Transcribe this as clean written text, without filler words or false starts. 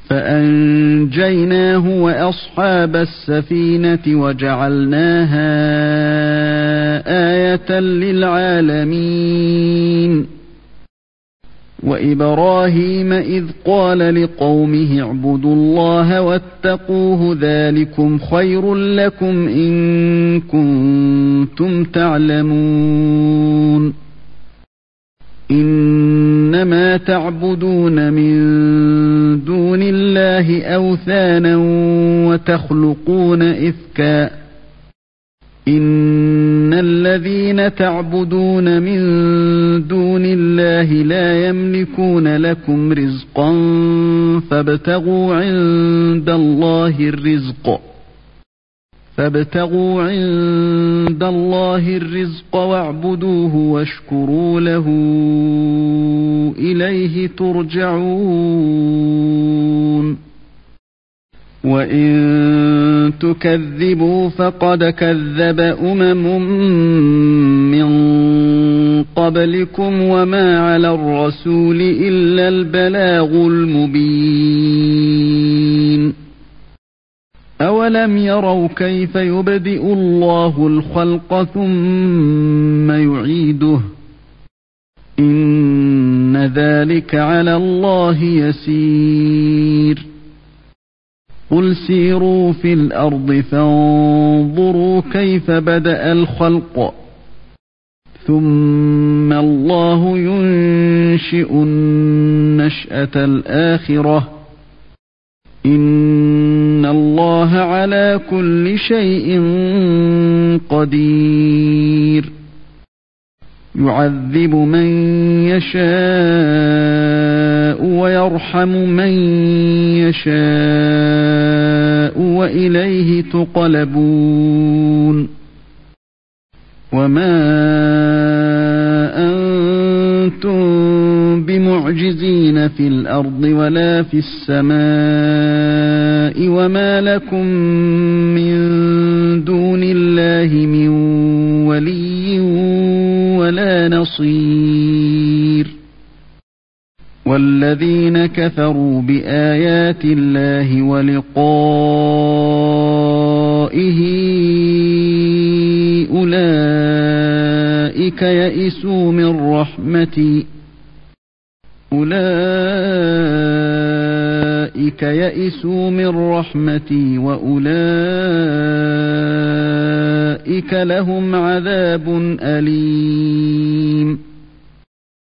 فأنجيناه وأصحاب السفينة وجعلناها آية للعالمين. وإبراهيم إذ قال لقومه اعبدوا الله واتقوه ذلكم خير لكم إن كنتم تعلمون. إنما تعبدون من دون الله أوثانا وتخلقون إفكا إن الذين تعبدون من دون الله لا يملكون لكم رزقا فابتغوا عند الله الرزق واعبدوه واشكروا له إليه ترجعون. وإن تكذبوا فقد كذب من قبلكم وما على الرسول إلا البلاغ المبين. أولم يروا كيف يبدئ الله الخلق ثم يعيده إن ذلك على الله يسير. قل سيروا في الأرض فانظروا كيف بدأ الخلق ثم الله ينشئ النشأة الآخرة إن الله على كل شيء قدير. يعذب من يشاء ويرحم من يشاء وإليه تقلبون. وما أنتم بمعجزين في الأرض ولا في السماء وما لكم من دون الله من ولي ولا نصير. والذين كفروا بآيات الله ولقائه أولئك يئسوا من رحمتي وأولئك لهم عذاب أليم.